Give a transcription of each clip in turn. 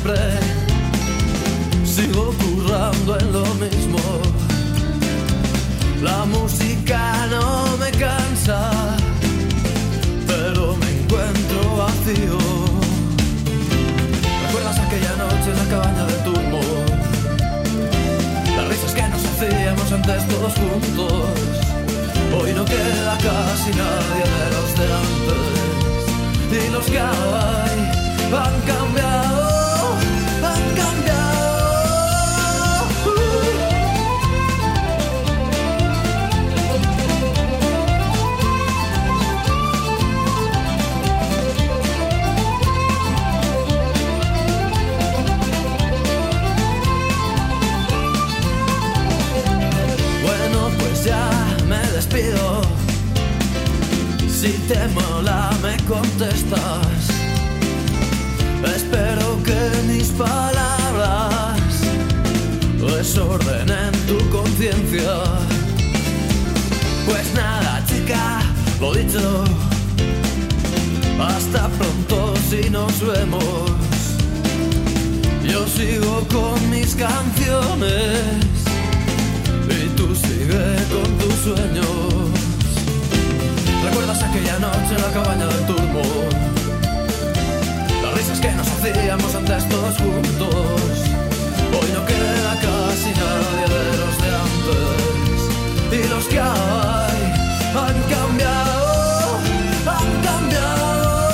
siempre. Sigo currando en lo mismo. La música no me cansa, pero me encuentro vacío. ¿Recuerdas aquella noche en la cabaña del turbo? Las risas que nos hacíamos antes todos juntos. Hoy no queda casi nadie de los de antes. Y los que hay han cambiado, han cambiado. Si te mola me contestas. Espero que mis palabras desordenen tu conciencia. Pues nada, chica, lo dicho. Hasta pronto si nos vemos. Yo sigo con mis canciones y tú sigue con tus sueños. ¿Recuerdas aquella noche en la cabaña del turbo? Las risas que nos hacíamos antes todos juntos. Hoy no queda casi nadie de los de antes. Y los que hay han cambiado, han cambiado.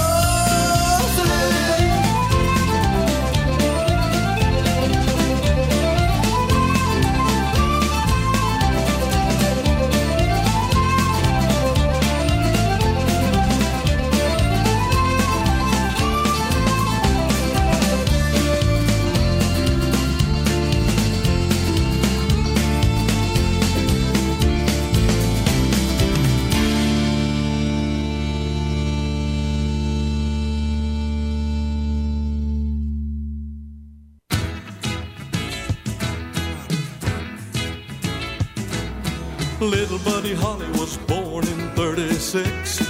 Little Buddy Holly was born in 36.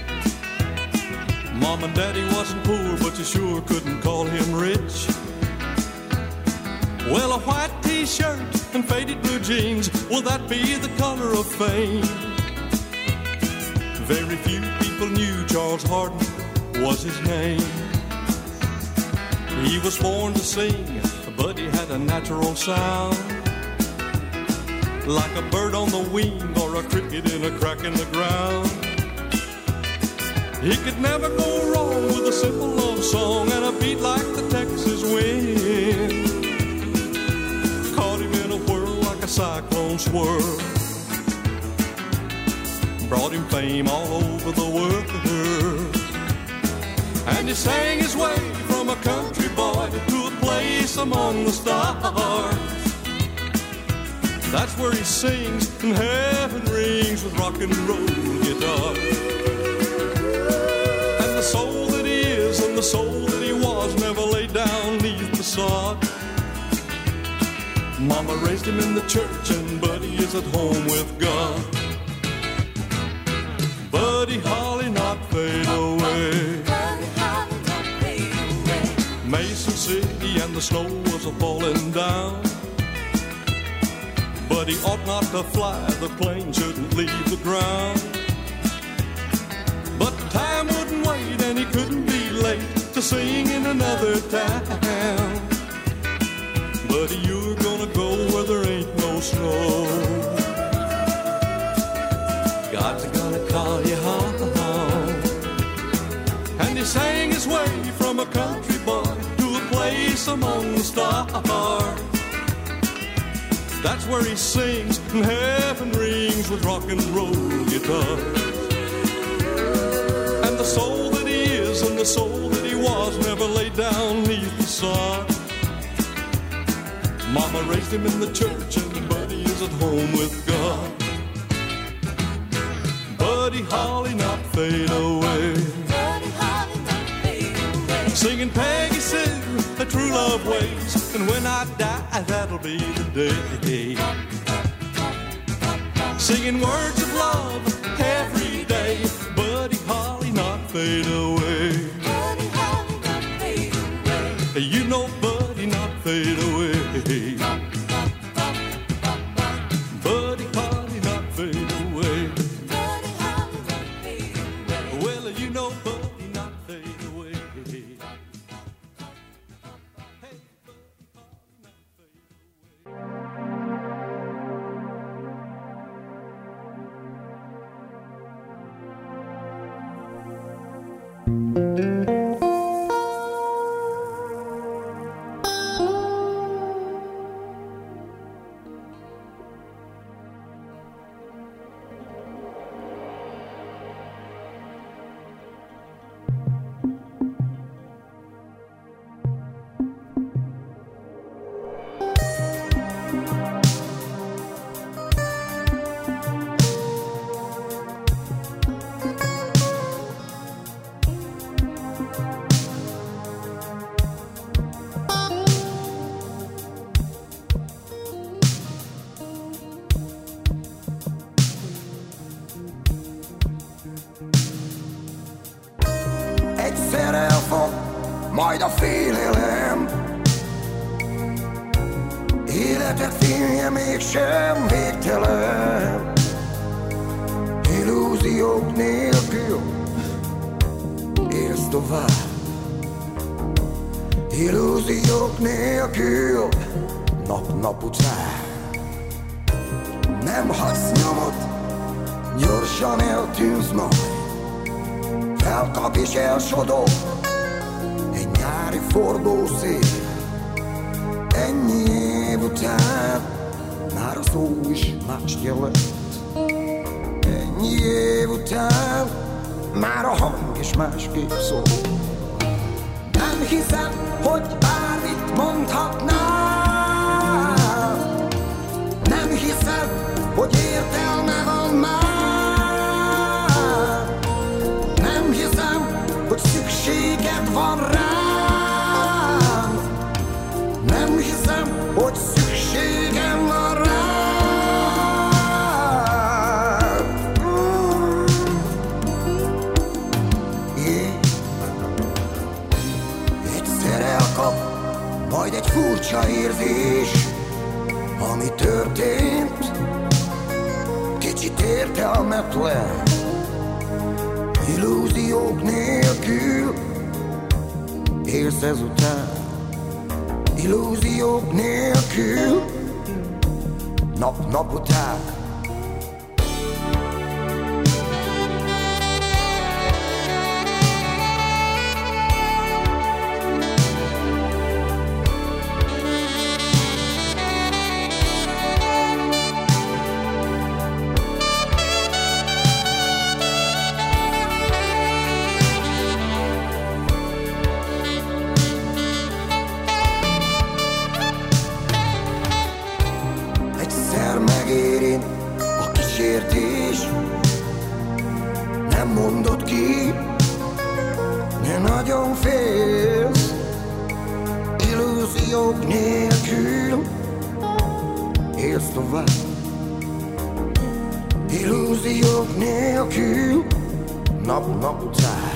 Mom and Daddy wasn't poor, but you sure couldn't call him rich. Well, a white t-shirt and faded blue jeans, will that be the color of fame? Very few people knew Charles Hardin was his name. He was born to sing, but he had a natural sound, like a bird on the wing or a cricket in a crack in the ground. He could never go wrong with a simple love song and a beat like the Texas wind. Caught him in a whirl like a cyclone swirl. Brought him fame all over the world. And he sang his way from a country boy to a place among the stars. That's where he sings and heaven rings with rock and roll guitar. And the soul that he is and the soul that he was never laid down neath the sod. Mama raised him in the church and Buddy is at home with God. Buddy Holly not fade away. Mason City and the snow was a-falling down. But he ought not to fly, the plane shouldn't leave the ground. But time wouldn't wait and he couldn't be late to sing in another town. Buddy, you're gonna go where there ain't no snow. God's gonna call you home. And he sang his way from a country boy to a place among the stars. That's where he sings and heaven rings with rock and roll guitar. And the soul that he is and the soul that he was never laid down neath the sod. Mama raised him in the church and Buddy is at home with God. Buddy Holly not fade away. Buddy Holly not fade away. Singing Peggy Sue, a true love waits, and when I die, that'll be the day. Singing words of love every day, Buddy Holly not fade away. Buddy Holly not fade away. You know Buddy Egyszer elfog majd a félelem, életed fénye mégsem végtelen. Illúziók nélkül élsz tovább, illúziók nélkül nap-nap után. Nem hagysz nyomot, gyorsan eltűnsz majd, felkap és elsodor egy nyári forgószél. Ennyi év után már a szó is mást jelent. Ennyi év után már a hang is másképp szól. Nem hiszem, hogy bármit mondhatnál, nem hiszem, hogy értelme van már. Nem hiszem, hogy szükséged van rám. Nem hiszem, hogy szükségem van rám. Egyszer elkap majd egy furcsa érzés, ami történt, kicsit értelmetlen. Illúziók nélkül élsz ezután, illúziók nélkül nap-nap után. Megérint a kísértés, nem mondod ki, de nagyon félsz. Illúziók nélkül élsz tovább, illúziók nélkül nap-nap után.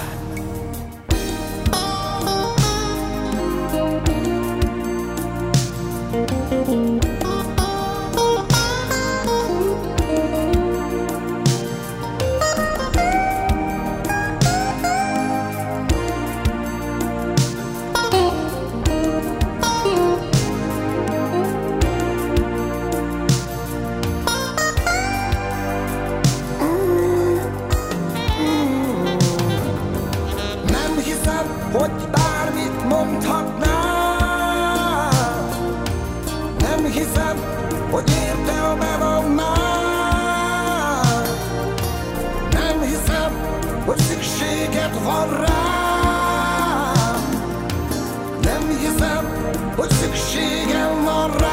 Hogy bármit mondhatnál, nem hiszem, hogy értelme van már. Nem hiszem, hogy szükséged van rám. Nem hiszem, hogy szükségem van rám.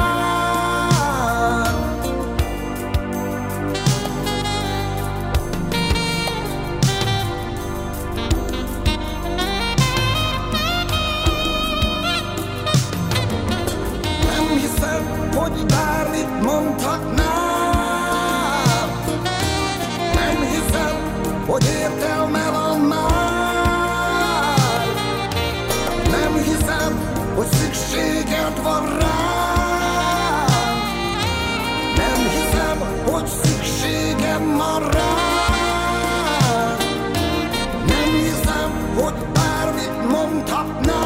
Hogy bármit mondhatnál, nem hiszem, hogy értelme van már. Nem hiszem, hogy szükséged van rám. Nem hiszem, hogy szükségem van rám. Nem hiszem, hogy bármit mondhatnál.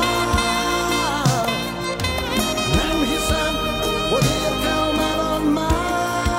Hogy értelme van már.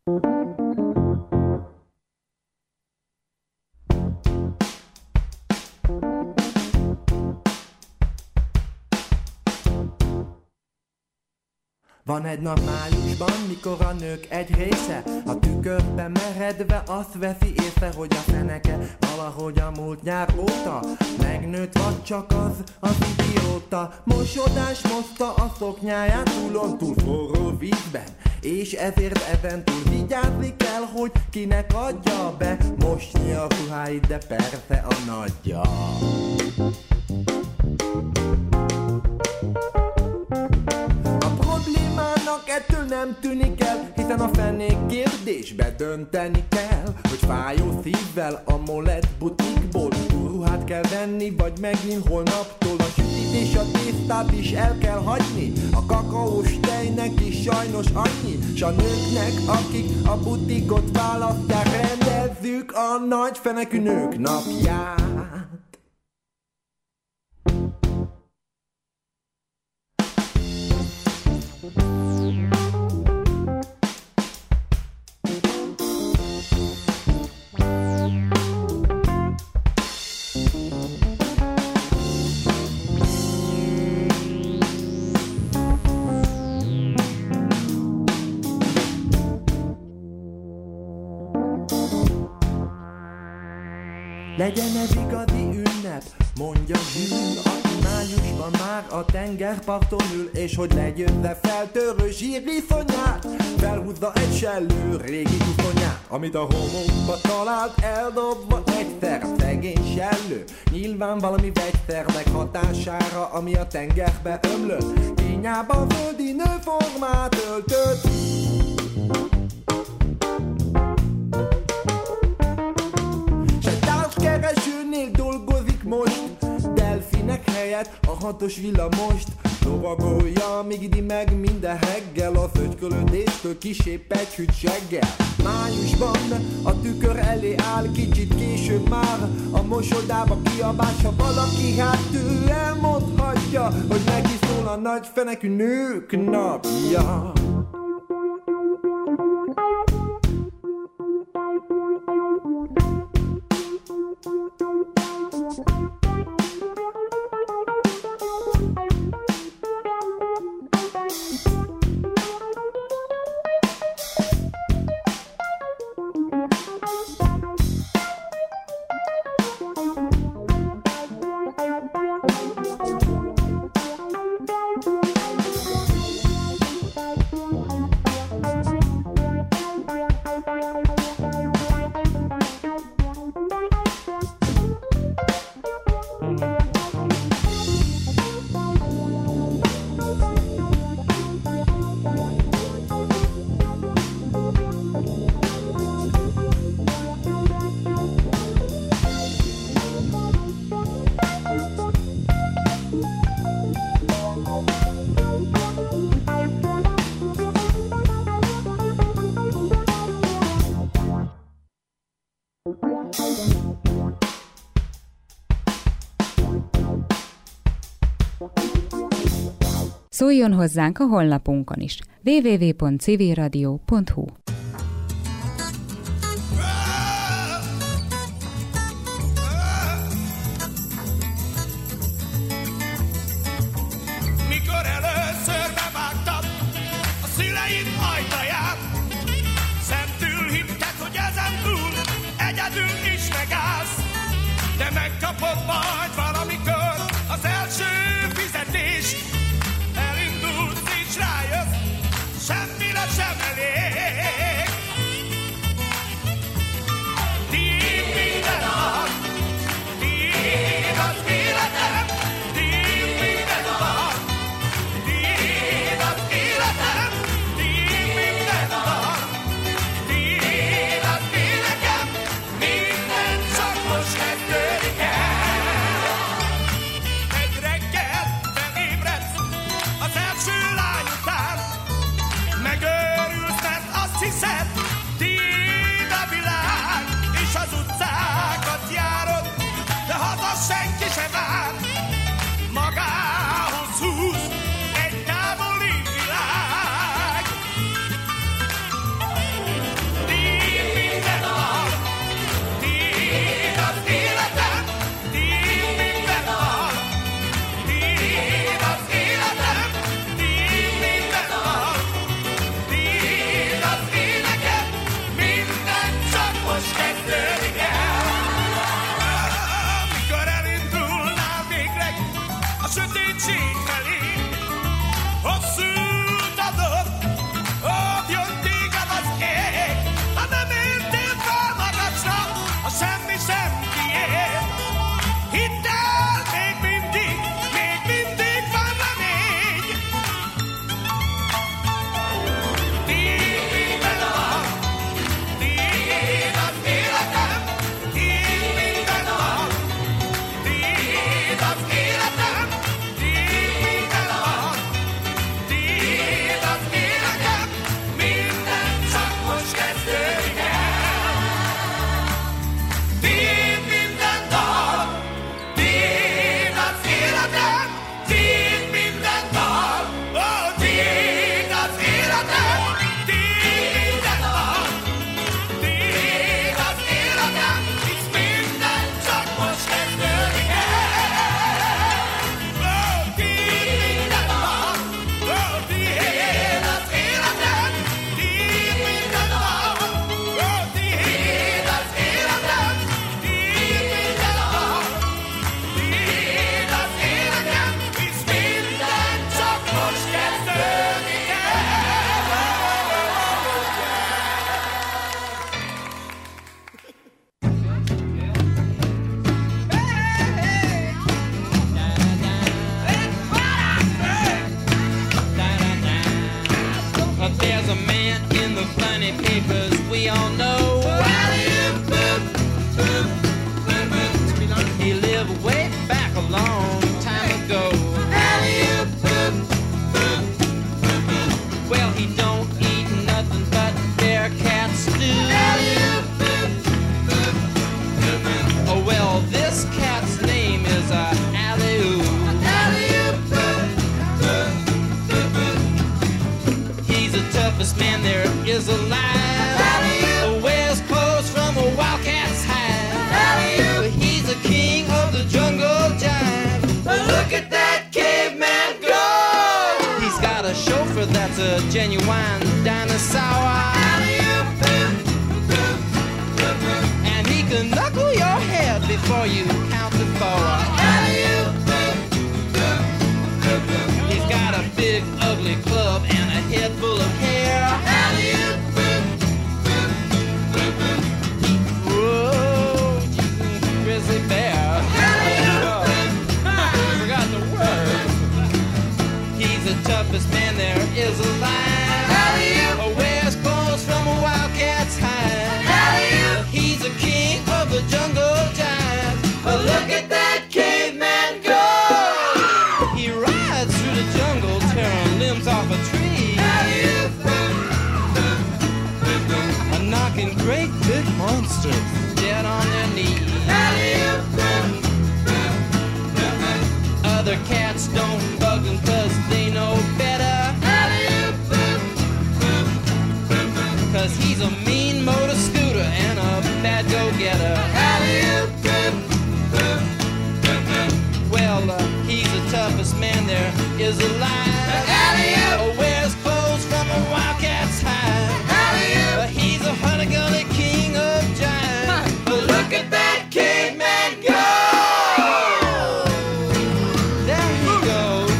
Van egy nap májusban, mikor a nők egy része a tükörbe meredve azt veszi észre, hogy a feneke valahogy a múlt nyár óta megnőtt, vagy csak az idióta. Mosodás moszta a szoknyáját túl forró vízben, és ezért ezen túl vigyázni kell, hogy kinek adja be mosni a ruháit, de persze a nagyja. Ettől nem tűnik el, hiszen a fenék kérdésbe dönteni kell, hogy fájó szívvel a Molett butikból ruhát kell venni, vagy megint holnaptól a sütit és a tésztát is el kell hagyni. A kakaós tejnek is sajnos annyi, s a nőknek, akik a butikot választják, rendezzük a nagy fenekű nők napját. Legyen ez igazi ünnep, mondja Zsűl, aki májusban már a tengerparton ül, és hogy legyőzze feltörő zsírviszonyát, felhúzza egy sellő régi viszonyát, amit a homokba talált, eldobva egyszer a szegény sellő. Nyilván valami vegyszernek hatására, ami a tengerbe ömlött, kínjában földi nőformát öltött. Keresőnél dolgozik most, delfinek helyett a 6-os villamost lovagolja, míg idi meg minden reggel az ögykölődéstől kisé pegyhűt seggel. Májusban a tükör elé áll, kicsit később már a mosodába kiabás, ha valaki hát ő elmondhatja, hogy neki szól a nagy fenekű nők napja. Szóljon hozzánk a honlapunkon is. www.civilradio.hu. Mikor először bevágtam a szüleim ajtaját, szentül hittek, hogy ezen túl egyedül is megállsz, de megkapod majd valamikor az első fizetést. Elindulsz és rájössz, semmire sem elég. Tiéd minden nap, tiéd az életem, tiéd minden nap, tiéd az életem, tiéd minden nap, tiéd az énekem, minden csak most kezdődik el. Egy reggel felébredsz az első lány után, megőrülsz, mert azt hiszed, There's a man in the funny papers we all know. He lived way back a long time ago. Well, he don't eat nothing but bear cat stew. Oh, well, this cat's name is Alley-oo. He's the toughest man there is alive. Wears clothes from a wildcat's hide. He's the king of the jungle jive. Look at that caveman go! He's got a chauffeur that's a genuine dinosaur. And he can knuckle your head before you count to 4. He's got a big ugly club and a head full of hair. Whoa, grizzly bear. Forgot the word. He's the toughest man there is alive. Wears clothes from a wildcat's hide. He's the king of the jungle jive. Look at that caveman go! He rides through the jungle, tearing limbs off a tree. And knocking great big monsters dead on their knees. Other cats don't bug him 'cause they know better. 'Cause he's a mean motor scooter and a bad go-getter. Well, he's the toughest man there is alive. Wears clothes from a wildcat's hide. He's a honey-gully king of jive. Look at that caveman go! There he goes.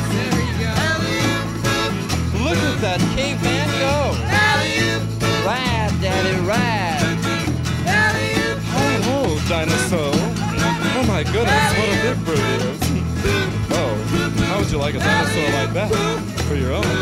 Look at that caveman go! Ride, daddy, ride. Oh, dinosaur. Oh my goodness, what a big bird it is. Oh, how would you like a dinosaur like that for your own?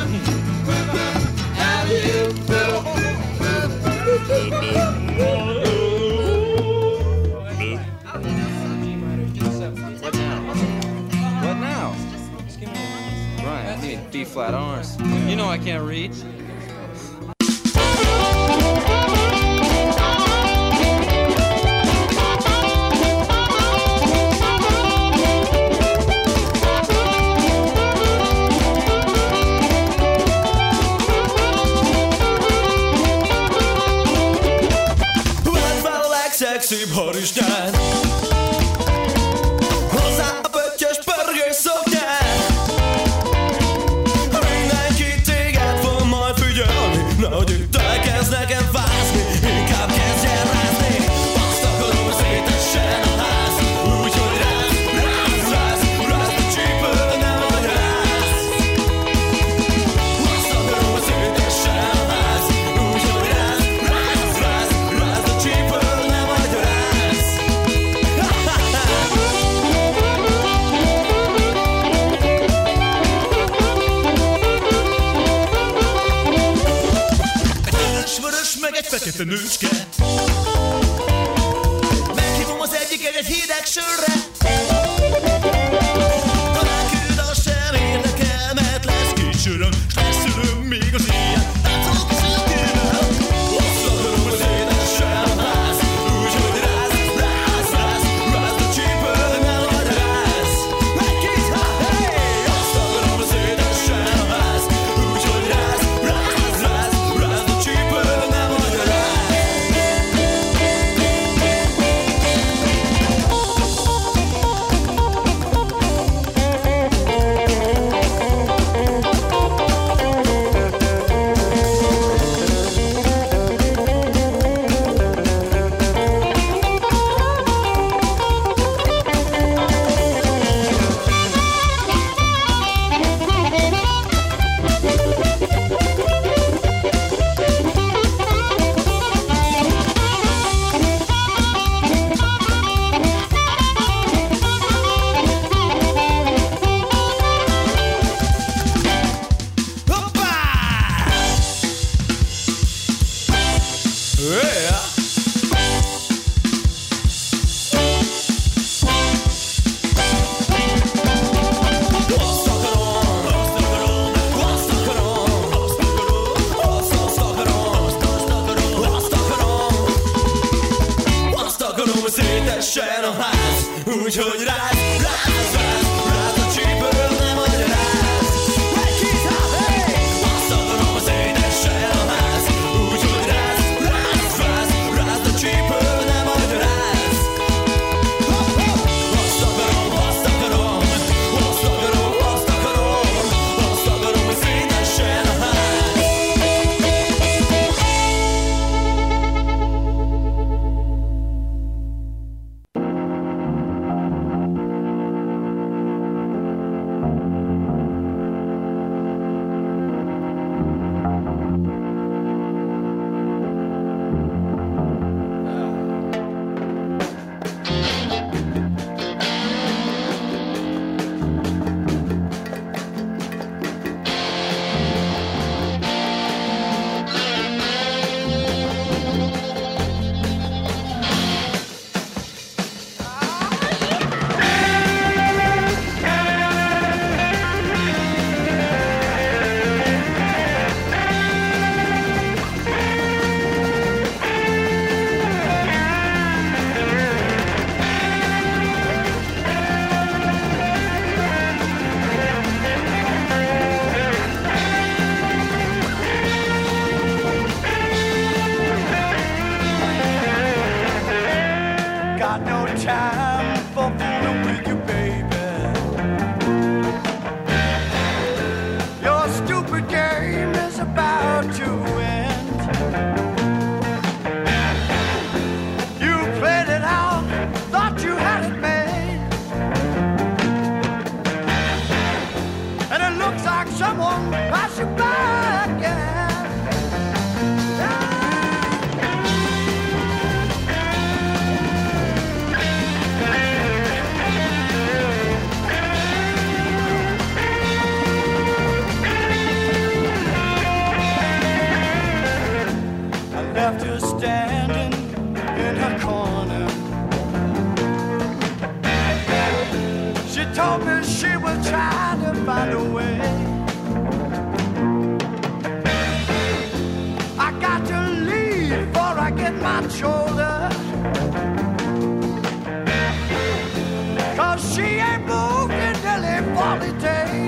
What now? Right, I need B-flat arms. You know I can't read. Szép harisnyán, hozzá a pöttyös pörgős szoknyán. Mindenki téged fog majd figyelni, nehogy itt elkezd nekem fázni, inkább kezdjen rázni. Azt akarom, hogy szétessen a ház, úgyhogy ráz, ráz, ráz, ráz, a csípő nem vagy ráz. Azt akarom, hogy szétessen a ház, úgyhogy ráz, ráz, ráz, ráz, a csípő nem vagy ráz. Meg egy fekete nőcske. Meghívom az egyiket egy hideg sörre. Ha neküld, az sem érdekel, mert lesz két söröm, s lesz öröm még az éjjel. Látszolok a szülőkővel. Azt akarom, hogy szétessen a ház, úgyhogy ráz, ráz, ráz, ráz, a csípő nem vagy ráz. Egy-két, hey! Azt akarom, hogy szétessen a ház, úgyhogy ráz, ráz, ráz, ráz, a csípő nem vagy ráz. Szétessen a ház, úgyhogy ráz, ráz, ráz, ráz a csípőn nem magyaráz. Hey, kids, hey! Azt akarom, szétessen a ház, úgyhogy ráz, ráz, ráz, ráz a csípőn nem magyaráz. Azt akarom, azt akarom, azt akarom, azt akarom, azt akarom, hogy szétessen a ház. She ain't moved in nearly 40 days.